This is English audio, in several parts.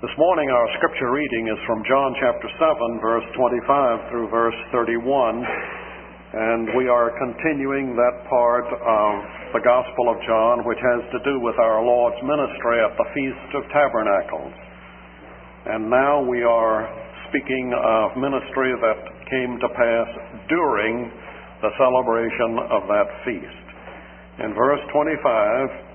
This morning our scripture reading is from John chapter 7, verse 25 through verse 31, and we are continuing that part of the Gospel of John which has to do with our Lord's ministry at the Feast of Tabernacles. And now we are speaking of ministry that came to pass during the celebration of that feast. In verse 25,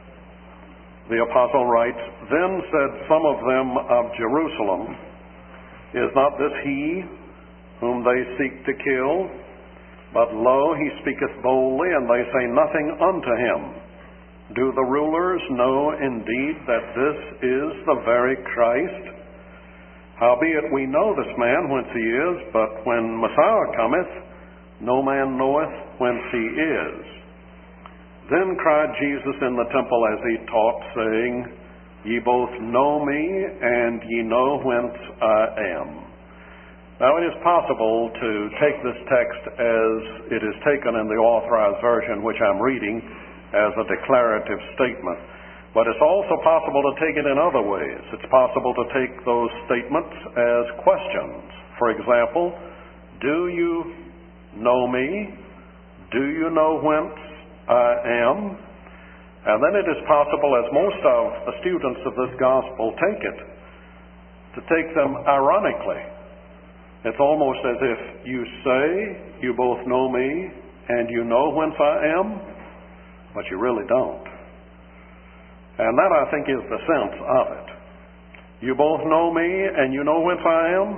the apostle writes, "Then said some of them of Jerusalem, Is not this he whom they seek to kill? But lo, he speaketh boldly, and they say nothing unto him. Do the rulers know indeed that this is the very Christ? Howbeit we know this man whence he is, but when Messiah cometh, no man knoweth whence he is. Then cried Jesus in the temple as he taught, saying, Ye both know me, and ye know whence I am." Now it is possible to take this text as it is taken in the Authorized Version, which I'm reading, as a declarative statement. But it's also possible to take it in other ways. It's possible to take those statements as questions. For example, do you know me? Do you know whence I am? And then it is possible, as most of the students of this gospel take it, to take them ironically. It's almost as if you say you both know me and you know whence I am, but you really don't. And that, I think, is the sense of it. You both know me and you know whence I am,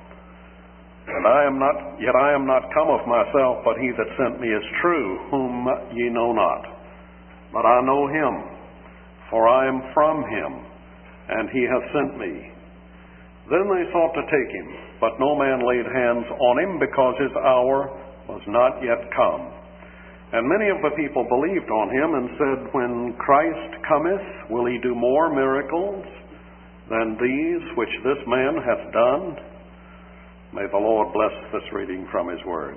and yet I am not come of myself, but he that sent me is true, whom ye know not. But I know him, for I am from him, and he hath sent me. Then they sought to take him, but no man laid hands on him, because his hour was not yet come. And many of the people believed on him, and said, When Christ cometh, will he do more miracles than these which this man hath done? May the Lord bless this reading from his word.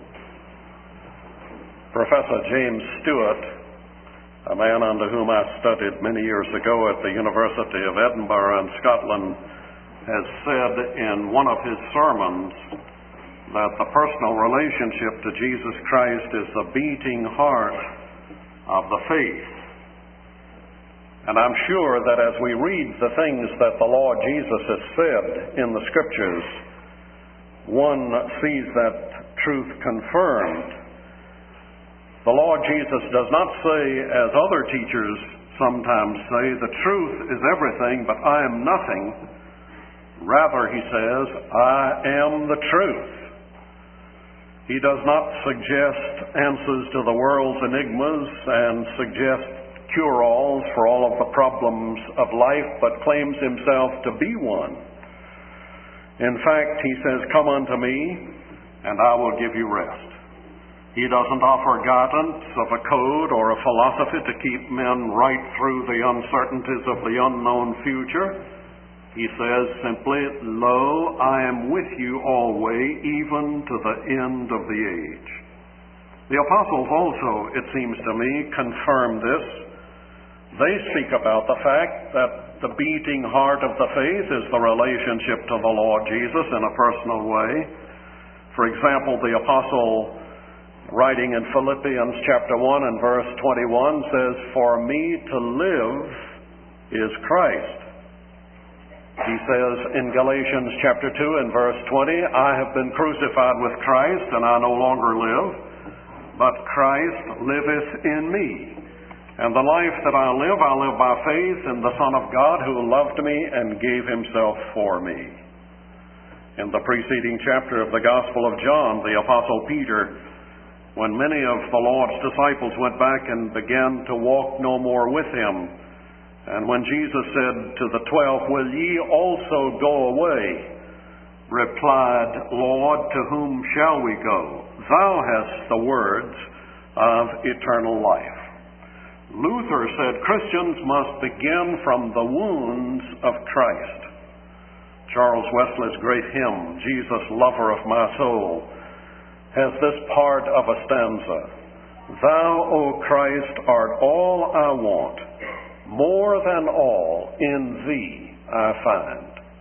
Professor James Stewart, a man under whom I studied many years ago at the University of Edinburgh in Scotland, has said in one of his sermons that the personal relationship to Jesus Christ is the beating heart of the faith. And I'm sure that as we read the things that the Lord Jesus has said in the Scriptures, one sees that truth confirmed. The Lord Jesus does not say, as other teachers sometimes say, the truth is everything, but I am nothing. Rather, he says, I am the truth. He does not suggest answers to the world's enigmas and suggest cure-alls for all of the problems of life, but claims himself to be one. In fact, he says, Come unto me, and I will give you rest. He doesn't offer guidance of a code or a philosophy to keep men right through the uncertainties of the unknown future. He says simply, Lo, I am with you always, even to the end of the age. The apostles also, it seems to me, confirm this. They speak about the fact that the beating heart of the faith is the relationship to the Lord Jesus in a personal way. For example, the apostle, writing in Philippians chapter 1 and verse 21, says, For me to live is Christ. He says in Galatians chapter 2 and verse 20, I have been crucified with Christ, and I no longer live, but Christ liveth in me. And the life that I live by faith in the Son of God, who loved me and gave himself for me. In the preceding chapter of the Gospel of John, the Apostle Peter, when many of the Lord's disciples went back and began to walk no more with him, and when Jesus said to the 12, Will ye also go away? Replied, Lord, to whom shall we go? Thou hast the words of eternal life. Luther said Christians must begin from the wounds of Christ. Charles Wesley's great hymn, Jesus, Lover of My Soul, has this part of a stanza. Thou, O Christ, art all I want. More than all in thee I find.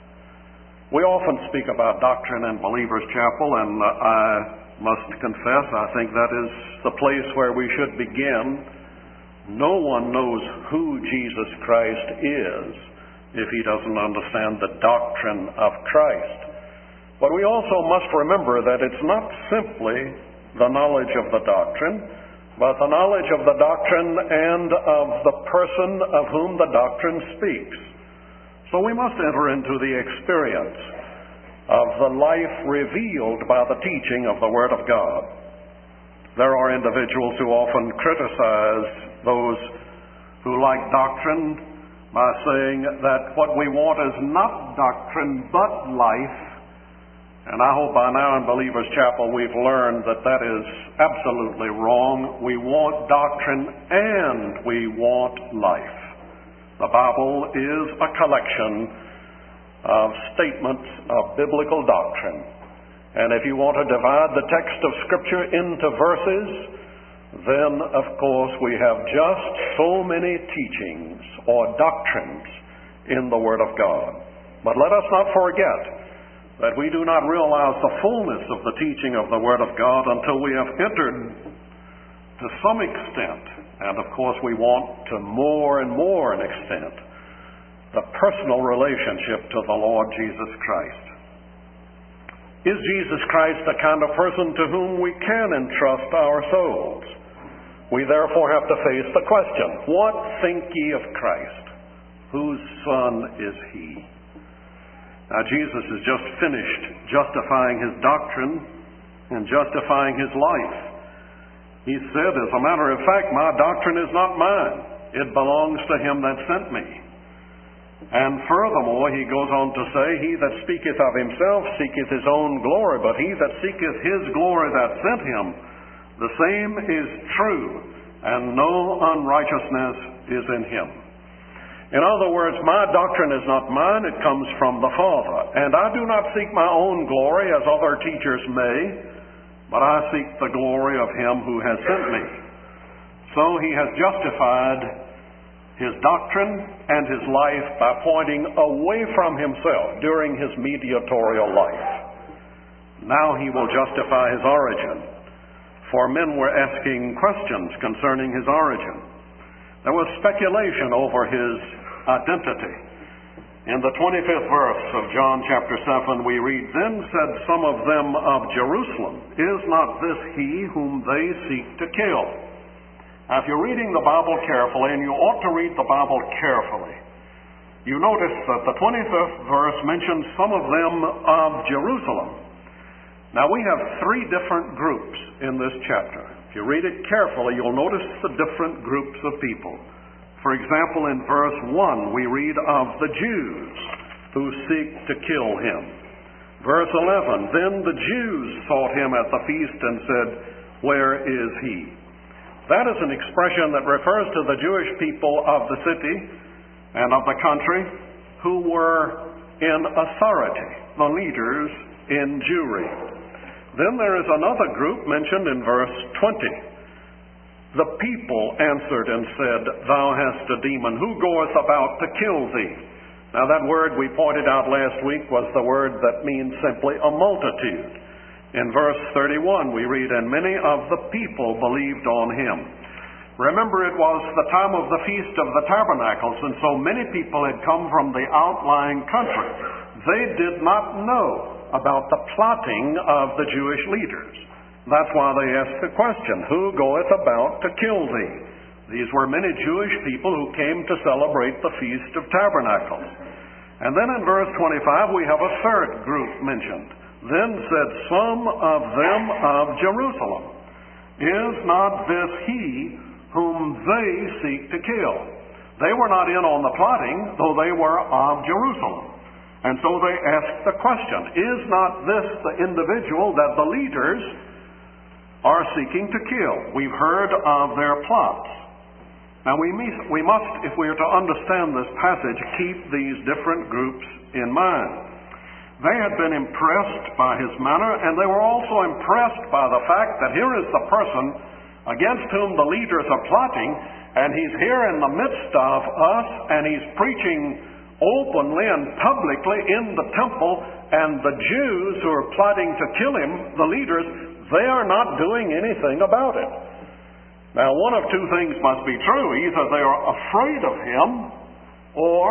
We often speak about doctrine in Believers Chapel, and I must confess, I think that is the place where we should begin. No one knows who Jesus Christ is if he doesn't understand the doctrine of Christ. But we also must remember that it's not simply the knowledge of the doctrine, but the knowledge of the doctrine and of the person of whom the doctrine speaks. So we must enter into the experience of the life revealed by the teaching of the Word of God. There are individuals who often criticize those who like doctrine by saying that what we want is not doctrine but life. And I hope by now in Believers Chapel we've learned that that is absolutely wrong. We want doctrine and we want life. The Bible is a collection of statements of biblical doctrine. And if you want to divide the text of Scripture into verses, then of course we have just so many teachings or doctrines in the Word of God. But let us not forget that we do not realize the fullness of the teaching of the Word of God until we have entered to some extent, and of course we want to more and more an extent, the personal relationship to the Lord Jesus Christ. Is Jesus Christ the kind of person to whom we can entrust our souls? We therefore have to face the question, what think ye of Christ? Whose son is he? Now Jesus has just finished justifying his doctrine and justifying his life. He said, as a matter of fact, my doctrine is not mine. It belongs to him that sent me. And furthermore, he goes on to say, he that speaketh of himself seeketh his own glory, but he that seeketh his glory that sent him, the same is true, and no unrighteousness is in him. In other words, my doctrine is not mine, it comes from the Father. And I do not seek my own glory as other teachers may, but I seek the glory of him who has sent me. So he has justified his doctrine and his life by pointing away from himself during his mediatorial life. Now he will justify his origin, for men were asking questions concerning his origin. There was speculation over his identity. In the 25th verse of John chapter 7 we read, Then said some of them of Jerusalem, Is not this he whom they seek to kill? Now if you're reading the Bible carefully, and you ought to read the Bible carefully, you notice that the 25th verse mentions some of them of Jerusalem. Now we have three different groups in this chapter. If you read it carefully, you'll notice the different groups of people. For example, in verse 1, we read of the Jews who seek to kill him. Verse 11, Then the Jews sought him at the feast and said, Where is he? That is an expression that refers to the Jewish people of the city and of the country who were in authority, the leaders in Jewry. Then there is another group mentioned in verse 20. The people answered and said, Thou hast a demon. Who goeth about to kill thee? Now that word we pointed out last week was the word that means simply a multitude. In verse 31 we read, And many of the people believed on him. Remember, it was the time of the Feast of the Tabernacles, and so many people had come from the outlying country. They did not know about the plotting of the Jewish leaders. That's why they asked the question, Who goeth about to kill thee? These were many Jewish people who came to celebrate the Feast of Tabernacles. And then in verse 25 we have a third group mentioned. Then said some of them of Jerusalem, Is not this he whom they seek to kill? They were not in on the plotting, though they were of Jerusalem. And so they asked the question, Is not this the individual that the leaders are seeking to kill? We've heard of their plots. Now we must, if we are to understand this passage, keep these different groups in mind. They had been impressed by his manner, and they were also impressed by the fact that here is the person against whom the leaders are plotting, and he's here in the midst of us, and he's preaching openly and publicly in the temple, and the Jews who are plotting to kill him, the leaders, they are not doing anything about it. Now, one of two things must be true. Either they are afraid of him, or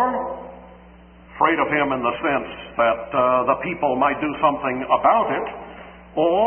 afraid of him in the sense that the people might do something about it, or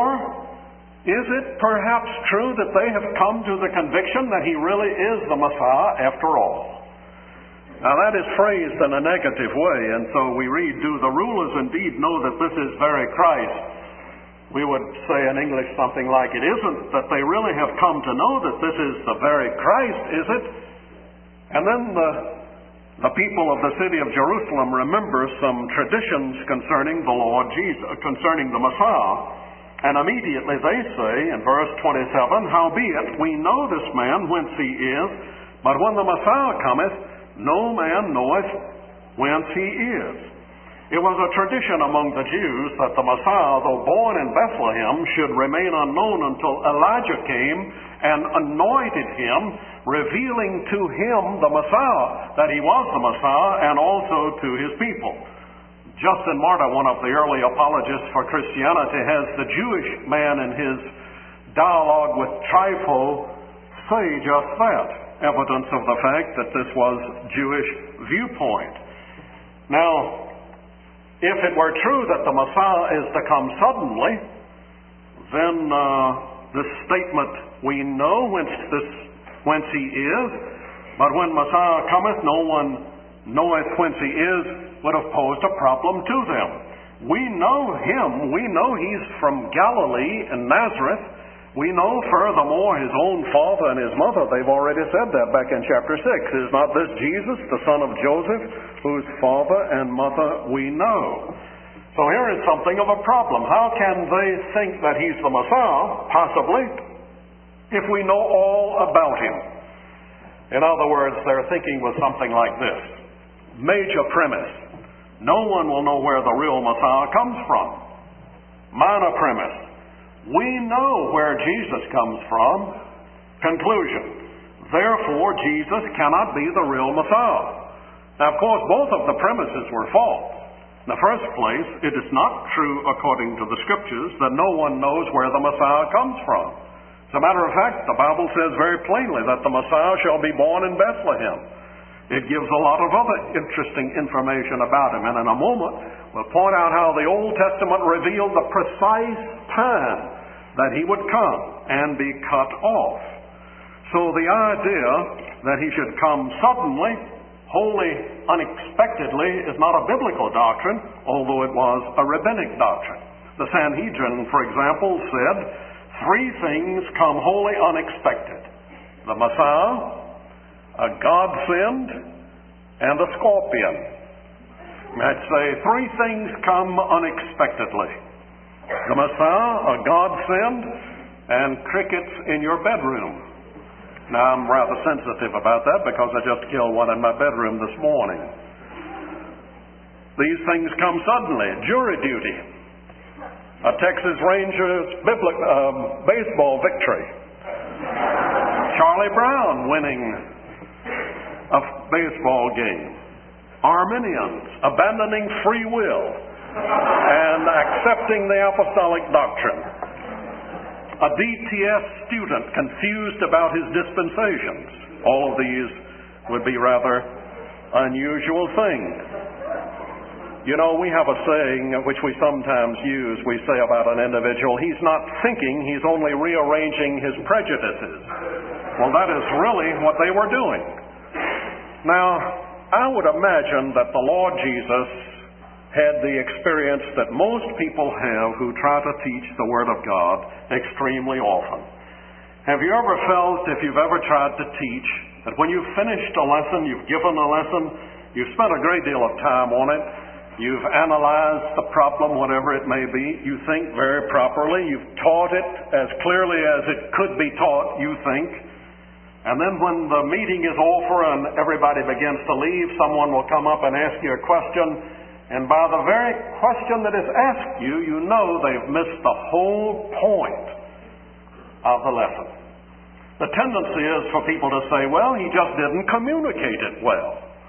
is it perhaps true that they have come to the conviction that he really is the Messiah after all? Now, that is phrased in a negative way, and so we read, "Do the rulers indeed know that this is very Christ?" We would say in English something like, "It isn't that they really have come to know that this is the very Christ, is it?" And then the people of the city of Jerusalem remember some traditions concerning the Lord Jesus, concerning the Messiah. And immediately they say in verse 27, "Howbeit we know this man whence he is, but when the Messiah cometh, no man knoweth whence he is." It was a tradition among the Jews that the Messiah, though born in Bethlehem, should remain unknown until Elijah came and anointed him, revealing to him the Messiah, that he was the Messiah, and also to his people. Justin Martyr, one of the early apologists for Christianity, has the Jewish man in his dialogue with Trypho say just that, evidence of the fact that this was Jewish viewpoint. Now, if it were true that the Messiah is to come suddenly, then this statement, "We know whence he is, but when Messiah cometh, no one knoweth whence he is," would have posed a problem to them. We know him. We know he's from Galilee and Nazareth. We know, furthermore, his own father and his mother. They've already said that back in chapter 6. Is not this Jesus, the son of Joseph, whose father and mother we know? So here is something of a problem. How can they think that he's the Messiah, possibly, if we know all about him? In other words, their thinking was something like this. Major premise: no one will know where the real Messiah comes from. Minor premise: we know where Jesus comes from. Conclusion: therefore, Jesus cannot be the real Messiah. Now, of course, both of the premises were false. In the first place, it is not true, according to the Scriptures, that no one knows where the Messiah comes from. As a matter of fact, the Bible says very plainly that the Messiah shall be born in Bethlehem. It gives a lot of other interesting information about him, and in a moment we'll point out how the Old Testament revealed the precise time that he would come and be cut off. So the idea that he should come suddenly, wholly unexpectedly, is not a biblical doctrine, although it was a rabbinic doctrine. The Sanhedrin, for example, said 3 things come wholly unexpected: the Messiah, a godsend, and a scorpion. I'd say 3 things come unexpectedly: the Messiah, a godsend, and crickets in your bedroom. Now, I'm rather sensitive about that because I just killed one in my bedroom this morning. These things come suddenly: jury duty, a Texas Rangers baseball victory, Charlie Brown winning a baseball game, Arminians abandoning free will and accepting the apostolic doctrine, a DTS student confused about his dispensations. All of these would be rather unusual things. You know, we have a saying which we sometimes use. We say about an individual, "He's not thinking, he's only rearranging his prejudices." Well, that is really what they were doing. Now, I would imagine that the Lord Jesus had the experience that most people have who try to teach the Word of God extremely often. Have you ever felt, if you've ever tried to teach, that when you've finished a lesson, you've given a lesson, you've spent a great deal of time on it, you've analyzed the problem, whatever it may be, you think very properly, you've taught it as clearly as it could be taught, you think, and then when the meeting is over and everybody begins to leave, someone will come up and ask you a question, and by the very question that is asked you, you know they've missed the whole point of the lesson. The tendency is for people to say, "Well, he just didn't communicate it well."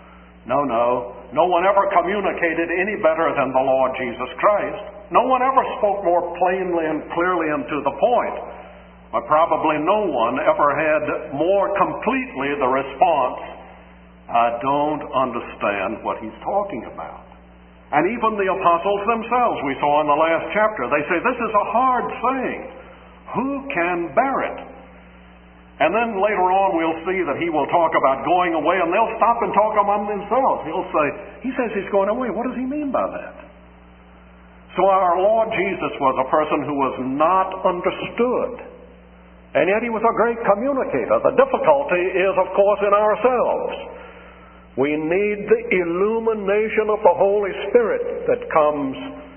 No, no. No one ever communicated any better than the Lord Jesus Christ. No one ever spoke more plainly and clearly and to the point. But probably no one ever had more completely the response, I don't understand what he's talking about. And even the apostles themselves, we saw in the last chapter, they say, this is a hard saying. Who can bear it? And then later on we'll see that he will talk about going away, and they'll stop and talk among themselves. He'll say, he says he's going away. What does he mean by that? So our Lord Jesus was a person who was not understood. And yet he was a great communicator. The difficulty is, of course, in ourselves. We need the illumination of the Holy Spirit that comes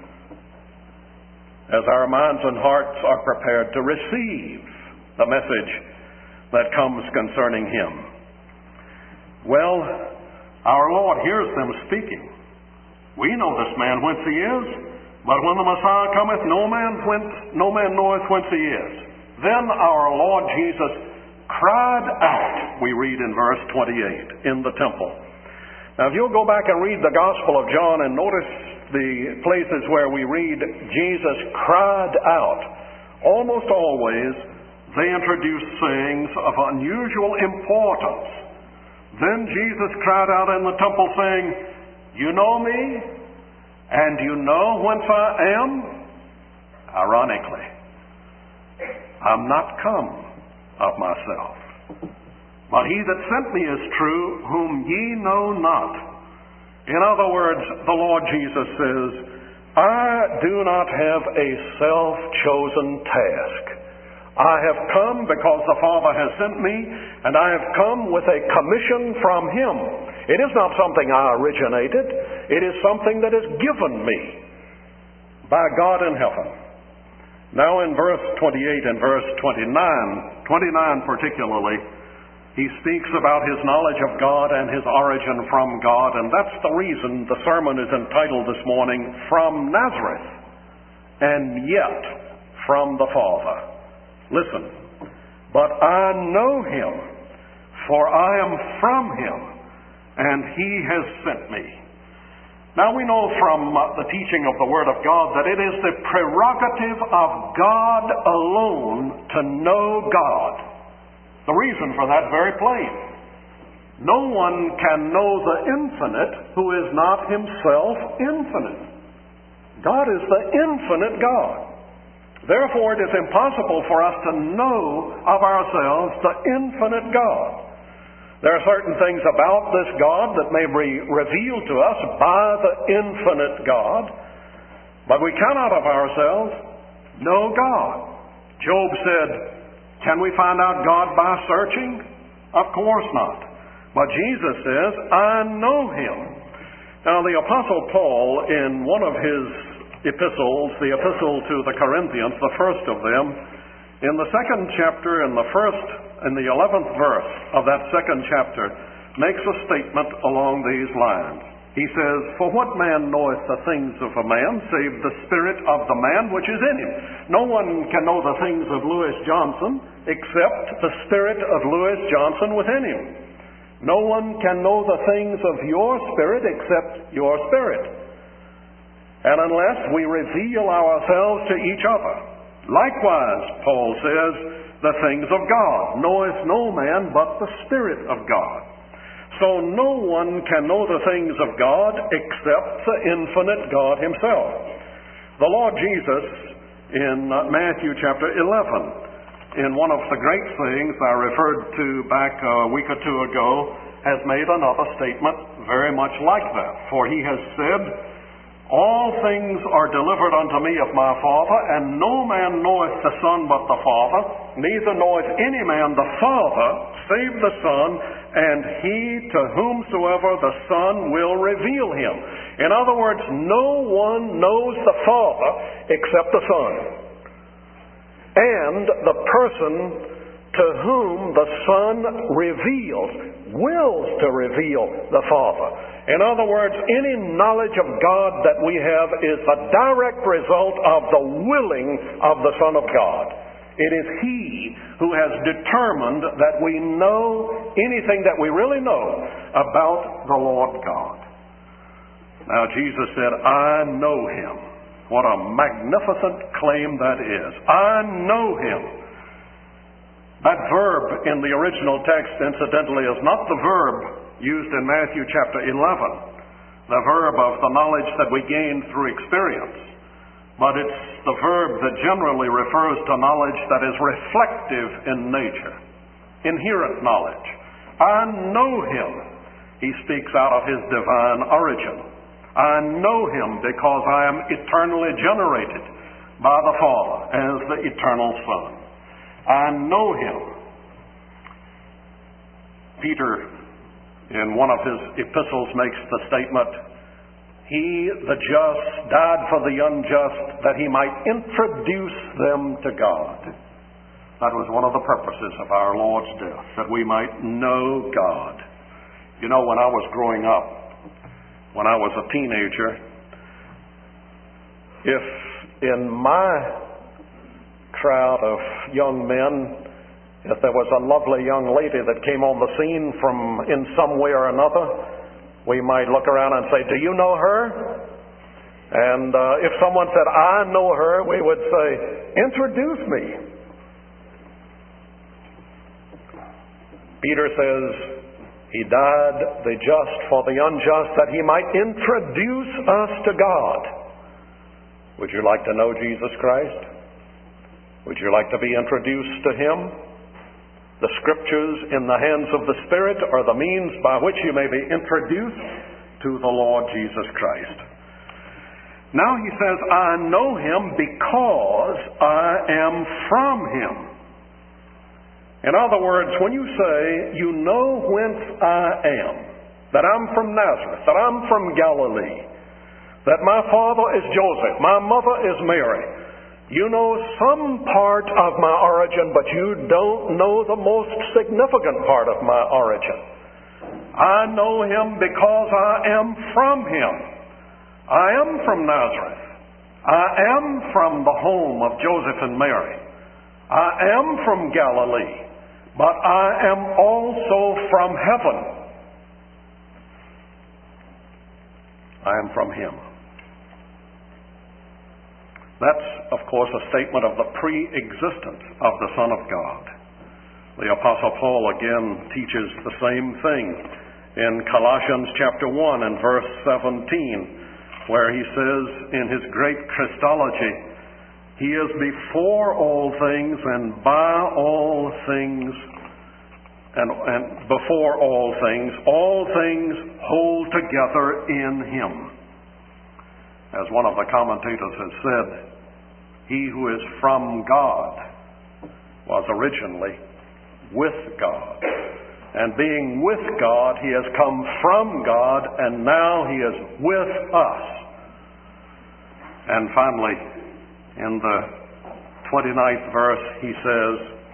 as our minds and hearts are prepared to receive the message that comes concerning him. Well, our Lord hears them speaking. We know this man whence he is, but when the Messiah cometh, no man knoweth whence he is. Then our Lord Jesus cried out, we read in verse 28, in the temple. Now, if you'll go back and read the Gospel of John and notice the places where we read Jesus cried out, almost always they introduce sayings of unusual importance. Then Jesus cried out in the temple saying, you know me, and you know whence I am? Ironically, I'm not come of myself, but he that sent me is true, whom ye know not. In other words, the Lord Jesus says, I do not have a self-chosen task. I have come because the Father has sent me, and I have come with a commission from him. It is not something I originated. It is something that is given me by God in heaven. Now in verse 28 and verse 29 particularly, he speaks about his knowledge of God and his origin from God, and that's the reason the sermon is entitled this morning, From Nazareth, and Yet from the Father. Listen, but I know him, for I am from him, and he has sent me. Now we know from the teaching of the Word of God that it is the prerogative of God alone to know God. The reason for that is very plain. No one can know the infinite who is not himself infinite. God is the infinite God. Therefore, it is impossible for us to know of ourselves the infinite God. There are certain things about this God that may be revealed to us by the infinite God, but we cannot of ourselves know God. Job said, can we find out God by searching? Of course not. But Jesus says, I know him. Now the Apostle Paul, in one of his epistles, the epistle to the Corinthians, the first of them, in the second chapter, in the 11th verse of that second chapter, makes a statement along these lines. He says, for what man knoweth the things of a man, save the spirit of the man which is in him? No one can know the things of Louis Johnson except the spirit of Louis Johnson within him. No one can know the things of your spirit except your spirit. And unless we reveal ourselves to each other. Likewise, Paul says, the things of God knoweth no man but the Spirit of God. So no one can know the things of God except the infinite God himself. The Lord Jesus, in Matthew chapter 11, in one of the great sayings I referred to back a week or two ago, has made another statement very much like that. For he has said, all things are delivered unto me of my Father, and no man knoweth the Son but the Father, neither knoweth any man the Father, save the Son, and he to whomsoever the Son will reveal him. In other words, no one knows the Father except the Son, and the person to whom the Son wills to reveal the Father. In other words, any knowledge of God that we have is the direct result of the willing of the Son of God. It is He who has determined that we know anything that we really know about the Lord God. Now, Jesus said, I know Him. What a magnificent claim that is. I know Him. That verb in the original text, incidentally, is not the verb used in Matthew chapter 11, the verb of the knowledge that we gain through experience. But it's the verb that generally refers to knowledge that is reflective in nature, inherent knowledge. I know Him. He speaks out of His divine origin. I know Him because I am eternally generated by the Father as the eternal Son. I know Him. Peter, in one of his epistles, makes the statement, He, the just, died for the unjust that He might introduce them to God. That was one of the purposes of our Lord's death, that we might know God. You know, when I was growing up, when I was a teenager, if in my crowd of young men, if there was a lovely young lady that came on the scene from in some way or another, we might look around and say, do you know her? And if someone said, I know her, we would say, introduce me. Peter says, He died, the just for the unjust, that He might introduce us to God. Would you like to know Jesus Christ? Would you like to be introduced to Him? The Scriptures in the hands of the Spirit are the means by which you may be introduced to the Lord Jesus Christ. Now he says, I know Him because I am from Him. In other words, when you say, you know whence I am, that I'm from Nazareth, that I'm from Galilee, that my father is Joseph, my mother is Mary, you know some part of my origin, but you don't know the most significant part of my origin. I know Him because I am from Him. I am from Nazareth. I am from the home of Joseph and Mary. I am from Galilee. But I am also from heaven. I am from Him. That's, of course, a statement of the pre-existence of the Son of God. The Apostle Paul again teaches the same thing in Colossians chapter 1 and verse 17, where he says in his great Christology, He is before all things, and by all things, and before all things hold together in Him. As one of the commentators has said, He who is from God was originally with God. And being with God, He has come from God, and now He is with us. And finally, in the 29th verse, he says,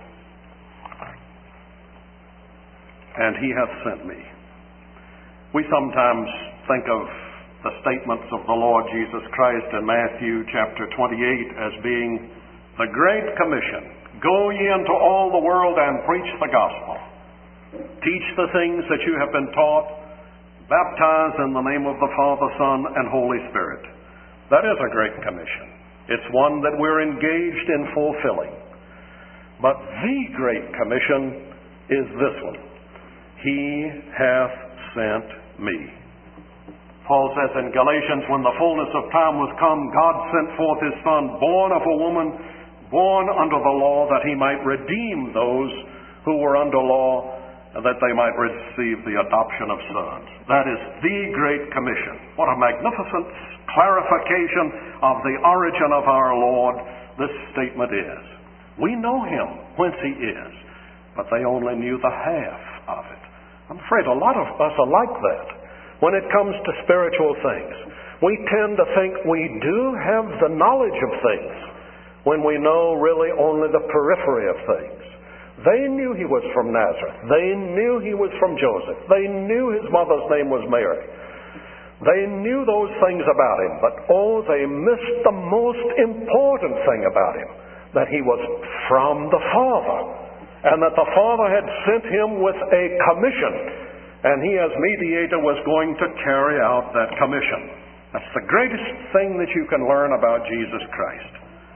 and He hath sent me. We sometimes think of the statements of the Lord Jesus Christ in Matthew chapter 28 as being the Great Commission. Go ye into all the world and preach the gospel. Teach the things that you have been taught. Baptize in the name of the Father, Son, and Holy Spirit. That is a Great Commission. It's one that we're engaged in fulfilling. But the Great Commission is this one. He hath sent me. Paul says in Galatians, when the fullness of time was come, God sent forth His Son, born of a woman, born under the law, that He might redeem those who were under law, and that they might receive the adoption of sons. That is the Great Commission. What a magnificent clarification of the origin of our Lord this statement is. We know Him whence He is, but they only knew the half of it. I'm afraid a lot of us are like that. When it comes to spiritual things, we tend to think we do have the knowledge of things when we know really only the periphery of things. They knew He was from Nazareth. They knew He was from Joseph. They knew His mother's name was Mary. They knew those things about Him, but they missed the most important thing about Him. that he was from the Father, and that the Father had sent him with a commission, and he as mediator was going to carry out that commission. That's the greatest thing that you can learn about Jesus Christ.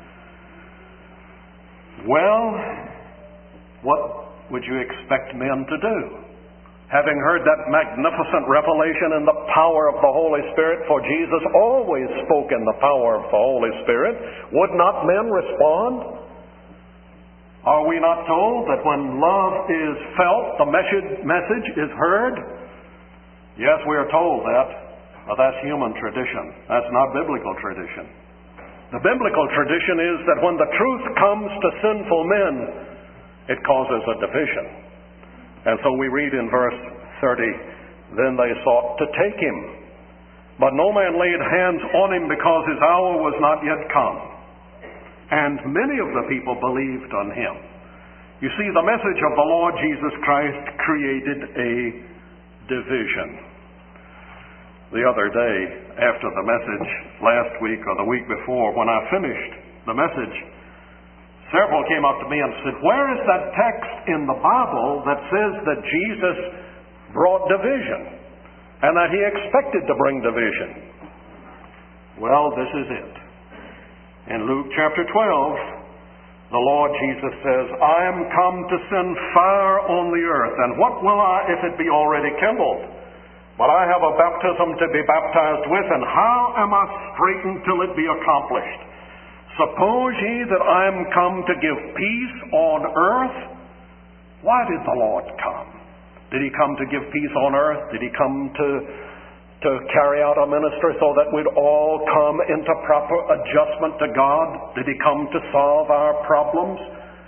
Well, what would you expect men to do? Having heard that magnificent revelation in the power of the Holy Spirit, for Jesus always spoke in the power of the Holy Spirit, would not men respond? Are we not told that when love is felt, the message is heard? Yes, we are told that, but that's human tradition. That's not biblical tradition. The biblical tradition is that when the truth comes to sinful men, it causes a division. And so we read in verse 30, then they sought to take him, but no man laid hands on him because his hour was not yet come. And many of the people believed on him. You see, the message of the Lord Jesus Christ created a division. The other day, after the message last week or the week before, when I finished the message, several came up to me and said, where is that text in the Bible that says that Jesus brought division and that he expected to bring division? Well, this is it. In Luke chapter 12, the Lord Jesus says, I am come to send fire on the earth, and what will I if it be already kindled? But I have a baptism to be baptized with, and how am I straitened till it be accomplished? Suppose ye that I am come to give peace on earth? Why did the Lord come? Did he come to give peace on earth? Did he come to carry out a ministry so that we'd all come into proper adjustment to God? Did he come to solve our problems?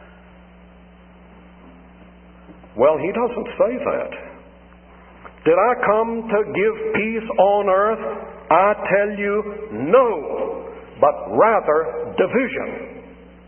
Well, he doesn't say that. Did I come to give peace on earth? I tell you, no, but rather division.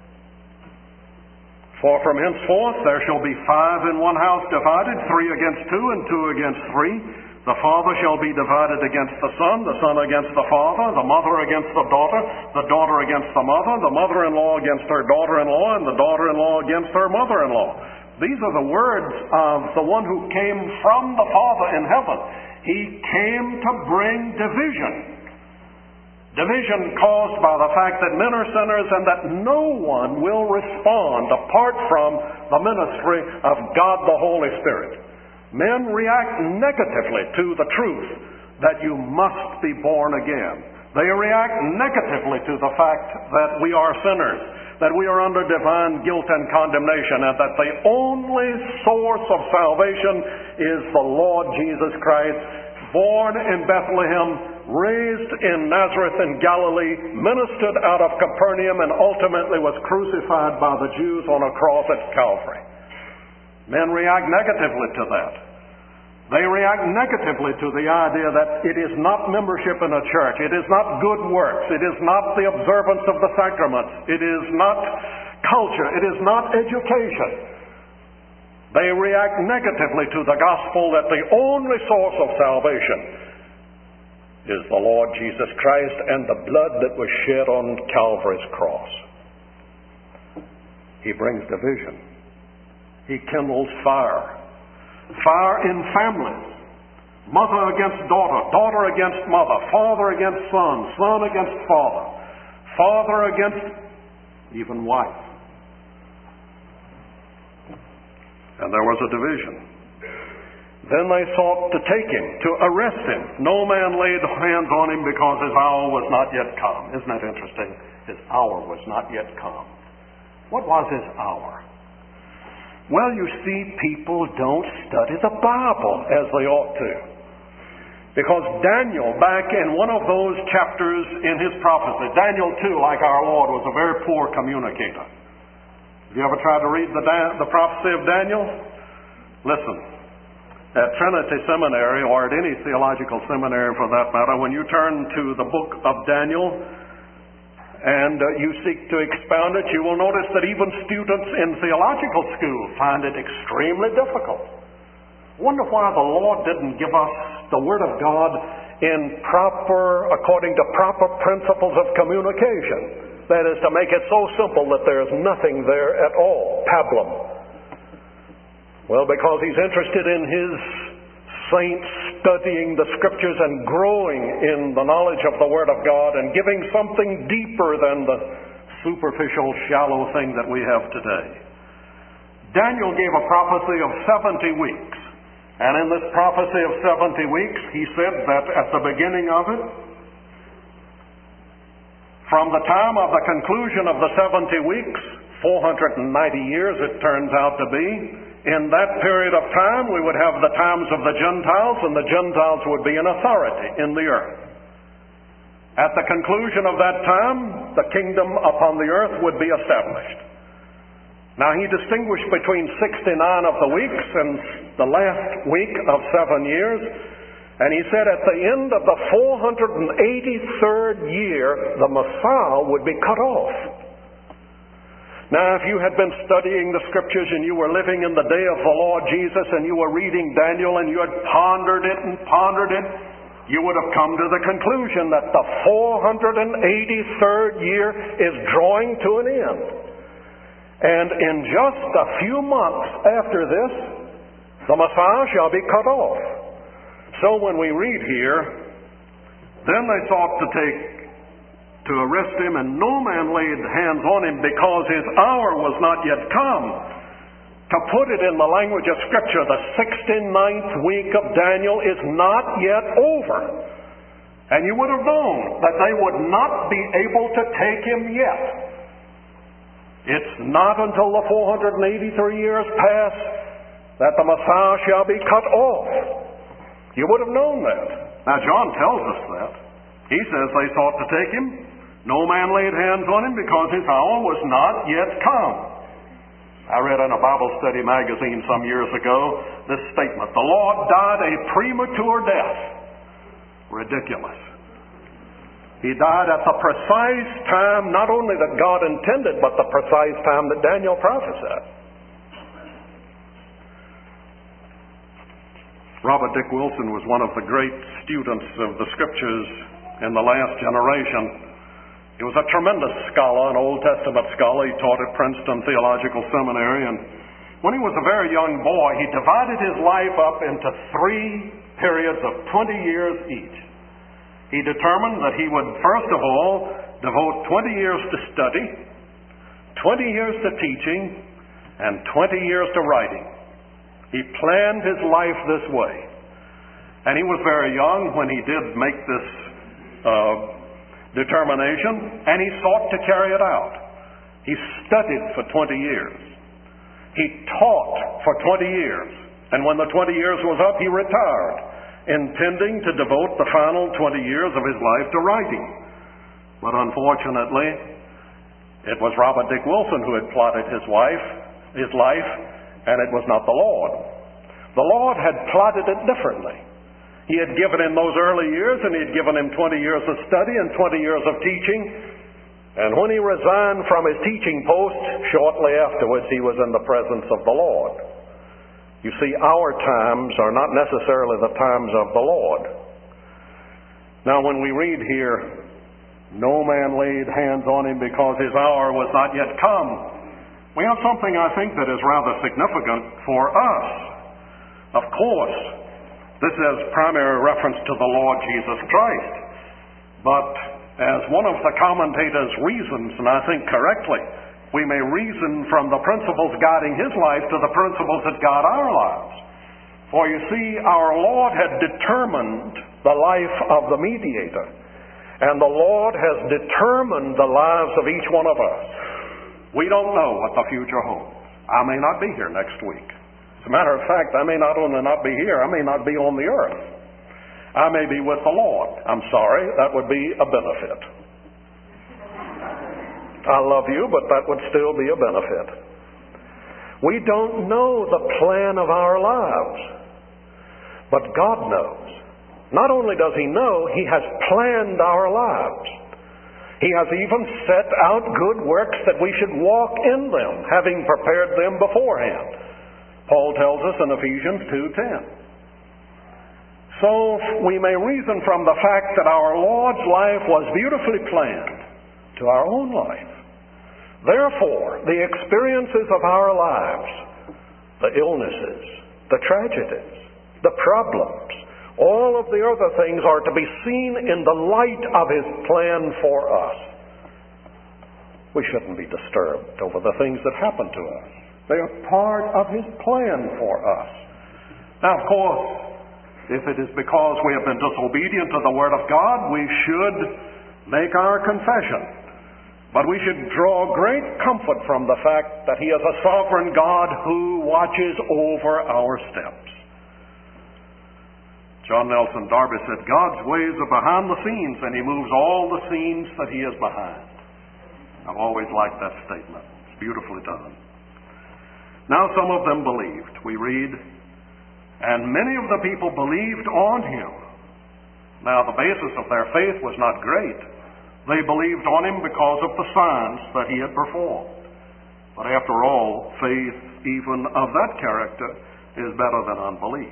For from henceforth there shall be 5 in one house divided, 3 against 2, and 2 against 3. The father shall be divided against the son against the father, the mother against the daughter against the mother-in-law against her daughter-in-law, and the daughter-in-law against her mother-in-law. These are the words of the one who came from the Father in heaven. He came to bring division. Division caused by the fact that men are sinners and that no one will respond apart from the ministry of God the Holy Spirit. Men react negatively to the truth that you must be born again. They react negatively to the fact that we are sinners, that we are under divine guilt and condemnation, and that the only source of salvation is the Lord Jesus Christ, born in Bethlehem, raised in Nazareth in Galilee, ministered out of Capernaum, and ultimately was crucified by the Jews on a cross at Calvary. Men react negatively to that. They react negatively to the idea that it is not membership in a church, it is not good works, it is not the observance of the sacraments, it is not culture, it is not education. They react negatively to the gospel that the only source of salvation is the Lord Jesus Christ and the blood that was shed on Calvary's cross. He brings division. He kindles fire. Fire in families. Mother against daughter, daughter against mother, father against son, son against father, father against even wife. And there was a division. Then they sought to take him, to arrest him. No man laid hands on him because his hour was not yet come. Isn't that interesting? His hour was not yet come. What was his hour? Well, you see, people don't study the Bible as they ought to. Because Daniel, back in one of those chapters in his prophecy, Daniel too, like our Lord, was a very poor communicator. Have you ever tried to read the prophecy of Daniel? Listen, at Trinity Seminary, or at any theological seminary for that matter, when you turn to the book of Daniel, and you seek to expound it, you will notice that even students in theological school find it extremely difficult. Wonder why the Lord didn't give us the Word of God according to proper principles of communication. That is to make it so simple that there's nothing there at all. Pablum. Well, because he's interested in his saints studying the Scriptures and growing in the knowledge of the Word of God and giving something deeper than the superficial, shallow thing that we have today. Daniel gave a prophecy of 70 weeks. And in this prophecy of 70 weeks, he said that at the beginning of it, from the time of the conclusion of the 70 weeks, 490 years it turns out to be, in that period of time we would have the times of the Gentiles, and the Gentiles would be in authority in the earth. At the conclusion of that time, the kingdom upon the earth would be established. Now, he distinguished between 69 of the weeks and the last week of 7 years, and he said at the end of the 483rd year, the Messiah would be cut off. Now, if you had been studying the Scriptures and you were living in the day of the Lord Jesus and you were reading Daniel and you had pondered it, you would have come to the conclusion that the 483rd year is drawing to an end. And in just a few months after this, the Messiah shall be cut off. So when we read here, then they sought to arrest him, and no man laid hands on him because his hour was not yet come. To put it in the language of Scripture, the 69th week of Daniel is not yet over. And you would have known that they would not be able to take him yet. It's not until the 483 years pass that the Messiah shall be cut off. You would have known that. Now, John tells us that. He says they sought to take him. No man laid hands on him because his hour was not yet come. I read in a Bible study magazine some years ago this statement: the Lord died a premature death. Ridiculous. He died at the precise time, not only that God intended, but the precise time that Daniel prophesied. Robert Dick Wilson was one of the great students of the Scriptures in the last generation. He was a tremendous scholar, an Old Testament scholar. He taught at Princeton Theological Seminary, and when he was a very young boy, he divided his life up into 3 periods of 20 years each. He determined that he would, first of all, devote 20 years to study, 20 years to teaching, and 20 years to writing. He planned his life this way. And he was very young when he did make this determination, and he sought to carry it out. He studied for 20 years. He taught for 20 years. And when the 20 years was up, he retired, intending to devote the final 20 years of his life to writing. But unfortunately, it was Robert Dick Wilson who had plotted his life, and it was not the Lord. The Lord had plotted it differently. He had given him those early years, and he had given him 20 years of study and 20 years of teaching. And when he resigned from his teaching post, shortly afterwards, he was in the presence of the Lord. You see, our times are not necessarily the times of the Lord. Now, when we read here, no man laid hands on him because his hour was not yet come, we have something, I think, that is rather significant for us. Of course, this has primary reference to the Lord Jesus Christ. But as one of the commentators reasons, and I think correctly, we may reason from the principles guiding his life to the principles that guide our lives. For you see, our Lord had determined the life of the mediator. And the Lord has determined the lives of each one of us. We don't know what the future holds. I may not be here next week. As a matter of fact, I may not only not be here, I may not be on the earth. I may be with the Lord. I'm sorry, that would be a benefit. I love you, but that would still be a benefit. We don't know the plan of our lives, but God knows. Not only does He know, He has planned our lives. He has even set out good works that we should walk in them, having prepared them beforehand. Paul tells us in Ephesians 2:10. So we may reason from the fact that our Lord's life was beautifully planned. to our own life. Therefore, the experiences of our lives, the illnesses, the tragedies, the problems, all of the other things are to be seen in the light of His plan for us. We shouldn't be disturbed over the things that happen to us. They are part of His plan for us. Now, of course, if it is because we have been disobedient to the Word of God, we should make our confession. But we should draw great comfort from the fact that He is a sovereign God who watches over our steps. John Nelson Darby said, God's ways are behind the scenes, and He moves all the scenes that He is behind. I've always liked that statement. It's beautifully done. Now some of them believed. We read, and many of the people believed on Him. Now the basis of their faith was not great. They believed on Him because of the signs that He had performed. But after all, faith, even of that character, is better than unbelief.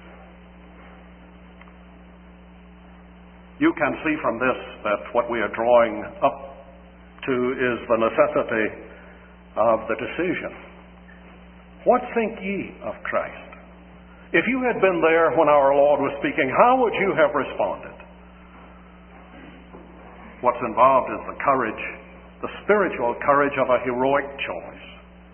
You can see from this that what we are drawing up to is the necessity of the decision. What think ye of Christ? If you had been there when our Lord was speaking, how would you have responded? What's involved is the courage, the spiritual courage of a heroic choice.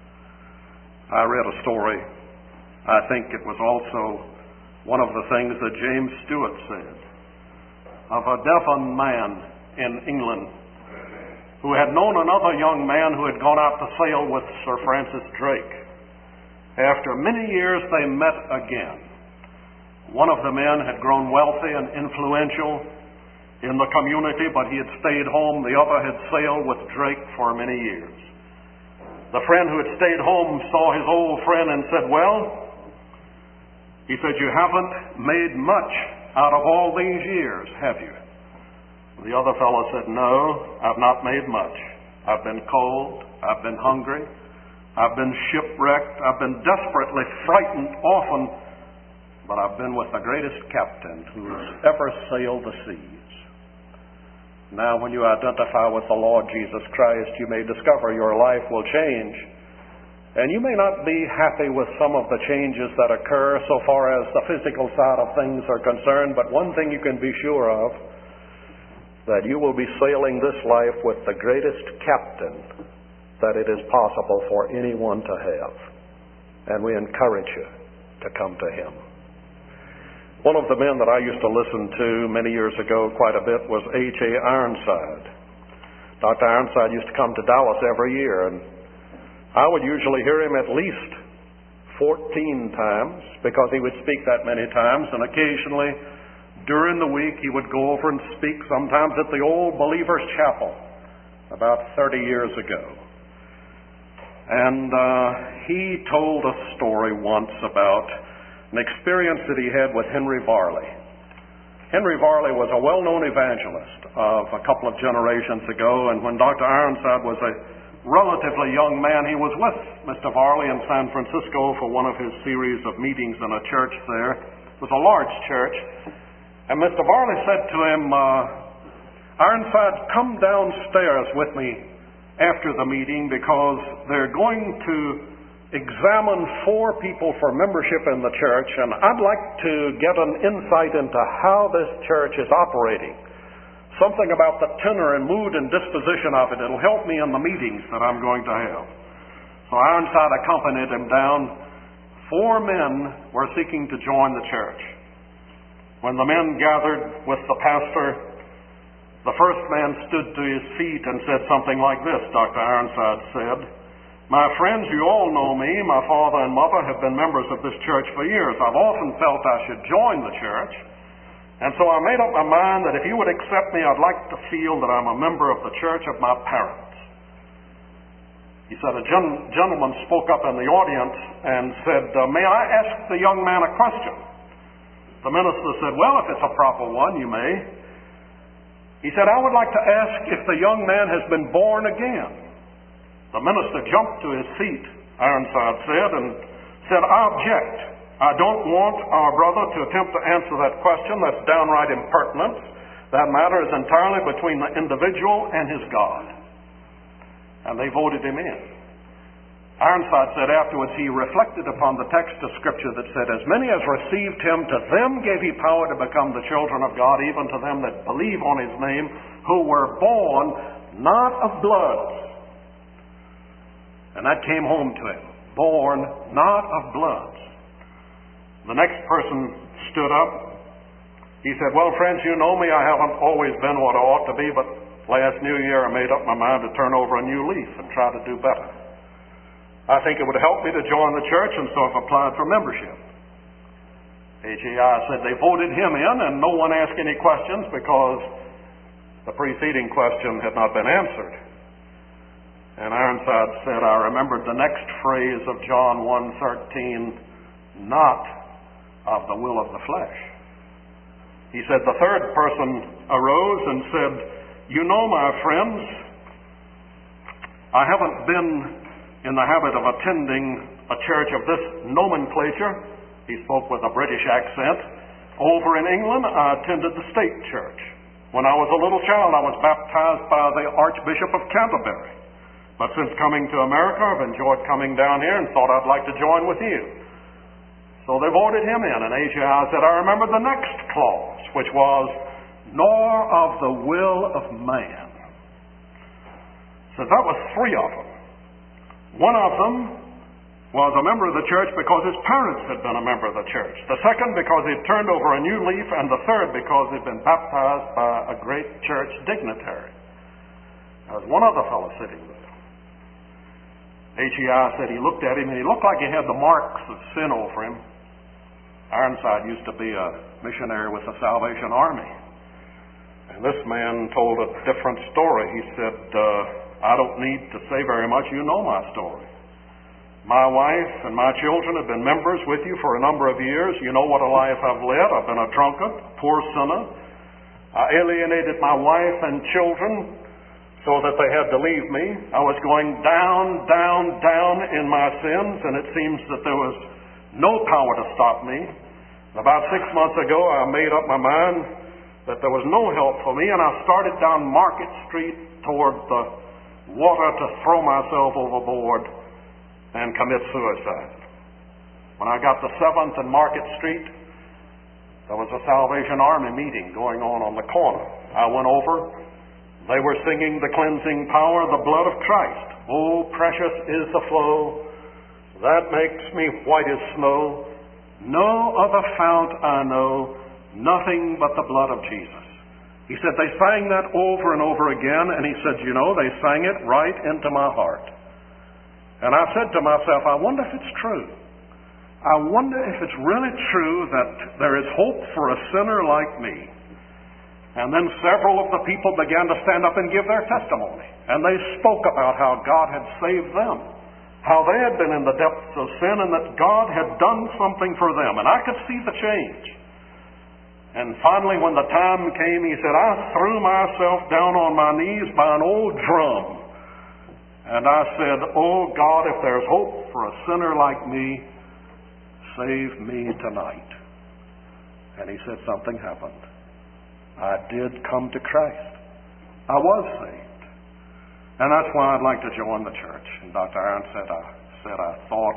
I read a story. I think it was also one of the things that James Stewart said, of a deafened man in England who had known another young man who had gone out to sail with Sir Francis Drake. After many years they met again. One of the men had grown wealthy and influential in the community, but he had stayed home. The other had sailed with Drake for many years. The friend who had stayed home saw his old friend and said, well, he said, you haven't made much out of all these years, have you? The other fellow said, no, I've not made much. I've been cold, I've been hungry, I've been shipwrecked, I've been desperately frightened often, but I've been with the greatest captain who has ever sailed the seas. Now, when you identify with the Lord Jesus Christ, you may discover your life will change. And you may not be happy with some of the changes that occur so far as the physical side of things are concerned, but one thing you can be sure of, that you will be sailing this life with the greatest captain that it is possible for anyone to have. And we encourage you to come to Him. One of the men that I used to listen to many years ago quite a bit was H.A. Ironside. Dr. Ironside used to come to Dallas every year, and I would usually hear him at least 14 times because he would speak that many times, and occasionally during the week he would go over and speak sometimes at the Old Believers Chapel about 30 years ago. And he told a story once about an experience that he had with Henry Varley. Henry Varley was a well-known evangelist of a couple of generations ago, and when Dr. Ironside was a relatively young man, he was with Mr. Varley in San Francisco for one of his series of meetings in a church there. It was a large church. And Mr. Varley said to him, Ironside, come downstairs with me after the meeting because they're going to examine 4 people for membership in the church, and I'd like to get an insight into how this church is operating. Something about the tenor and mood and disposition of it. It'll help me in the meetings that I'm going to have. So Ironside accompanied him down. 4 men were seeking to join the church. When the men gathered with the pastor, the first man stood to his feet and said something like this, Dr. Ironside said, my friends, you all know me. My father and mother have been members of this church for years. I've often felt I should join the church. And so I made up my mind that if you would accept me, I'd like to feel that I'm a member of the church of my parents. He said, a gentleman spoke up in the audience and said, may I ask the young man a question? The minister said, well, if it's a proper one, you may. He said, I would like to ask if the young man has been born again. The minister jumped to his feet, Ironside said, and said, I object. I don't want our brother to attempt to answer that question. That's downright impertinence. That matter is entirely between the individual and his God. and they voted him in. Ironside said afterwards he reflected upon the text of Scripture that said, "As many as received him, to them gave he power to become the children of God, even to them that believe on his name, who were born not of blood." And that came home to him. Born not of blood. The next person stood up. He said, "Well, friends, you know me. I haven't always been what I ought to be, but last New Year I made up my mind to turn over a new leaf and try to do better. I think it would help me to join the church, and so I've applied for membership." HEI said they voted him in, and no one asked any questions because the preceding question had not been answered. And Ironside said, "I remembered the next phrase of John 1:13, not of the will of the flesh." He said the third person arose and said, "You know, my friends, I haven't been in the habit of attending a church of this nomenclature." He spoke with a British accent. "Over in England, I attended the state church. When I was a little child, I was baptized by the Archbishop of Canterbury. But since coming to America, I've enjoyed coming down here and thought I'd like to join with you." So they voted him in, and HEI said, "I remember the next clause, which was, nor of the will of man." So that was three of them. One of them was a member of the church because his parents had been a member of the church. The second because he'd turned over a new leaf, and the third because he'd been baptized by a great church dignitary. There was one other fellow sitting with him. HEI said he looked at him, and he looked like he had the marks of sin over him. Ironside used to be a missionary with the Salvation Army. And this man told a different story. He said, "I don't need to say very much. You know my story. My wife and my children have been members with you for a number of years. You know what a life I've led. I've been a drunkard, poor sinner. I alienated my wife and children so that they had to leave me. I was going down, down, down in my sins, and it seems that there was no power to stop me. About 6 months ago, I made up my mind that there was no help for me, and I started down Market Street toward the water to throw myself overboard and commit suicide. When I got to 7th and Market Street, there was a Salvation Army meeting going on the corner. I went over. They were singing the cleansing power of the blood of Christ. Oh, precious is the flow that makes me white as snow. No other fount I know, nothing but the blood of Jesus. He said they sang that over and over again, and he said, you know, they sang it right into my heart. And I said to myself, I wonder if it's true. I wonder if it's really true that there is hope for a sinner like me. And then several of the people began to stand up and give their testimony. And they spoke about how God had saved them, how they had been in the depths of sin, and that God had done something for them. And I could see the change. And finally, when the time came, he said, I threw myself down on my knees by an old drum. And I said, oh God, if there's hope for a sinner like me, save me tonight. And he said something happened. I did come to Christ. I was saved. And that's why I'd like to join the church. And Dr. Aaron said I thought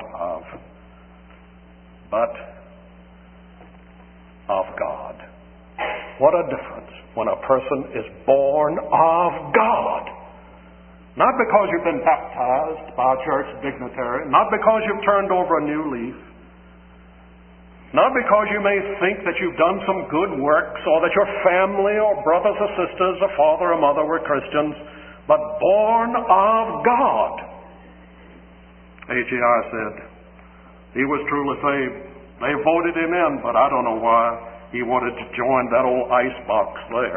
of God. What a difference when a person is born of God. Not because you've been baptized by a church dignitary, not because you've turned over a new leaf, not because you may think that you've done some good works or that your family or brothers or sisters or father or mother were Christians, but born of God. HEI said he was truly saved. They voted him in, but I don't know why he wanted to join that old ice box there.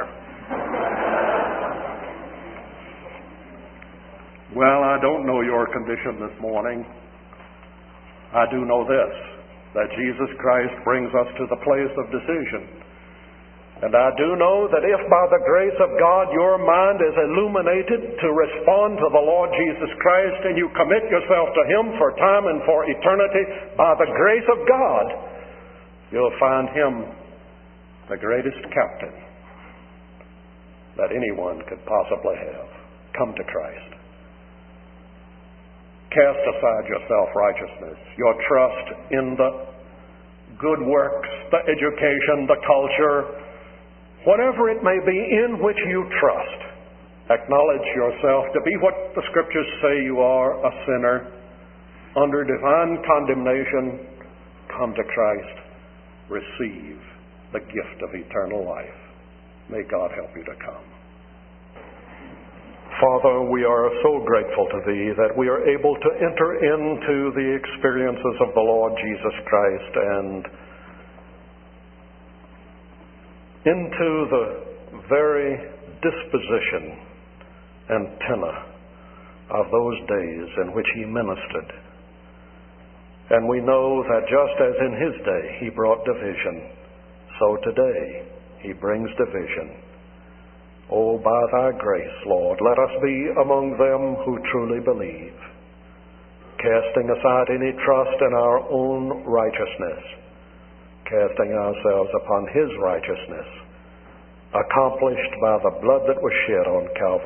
Well, I don't know your condition this morning. I do know this, that Jesus Christ brings us to the place of decision. And I do know that if by the grace of God your mind is illuminated to respond to the Lord Jesus Christ and you commit yourself to Him for time and for eternity, by the grace of God, you'll find Him the greatest captain that anyone could possibly have. Come to Christ. Cast aside your self-righteousness, your trust in the good works, the education, the culture, whatever it may be in which you trust. Acknowledge yourself to be what the Scriptures say you are, a sinner, under divine condemnation. Come to Christ. Receive the gift of eternal life. May God help you to come. Father, we are so grateful to Thee that we are able to enter into the experiences of the Lord Jesus Christ and into the very disposition and tenor of those days in which He ministered. And we know that just as in His day He brought division, so today He brings division. Oh, by Thy grace, Lord, let us be among them who truly believe, casting aside any trust in our own righteousness, casting ourselves upon His righteousness, accomplished by the blood that was shed on Calvary.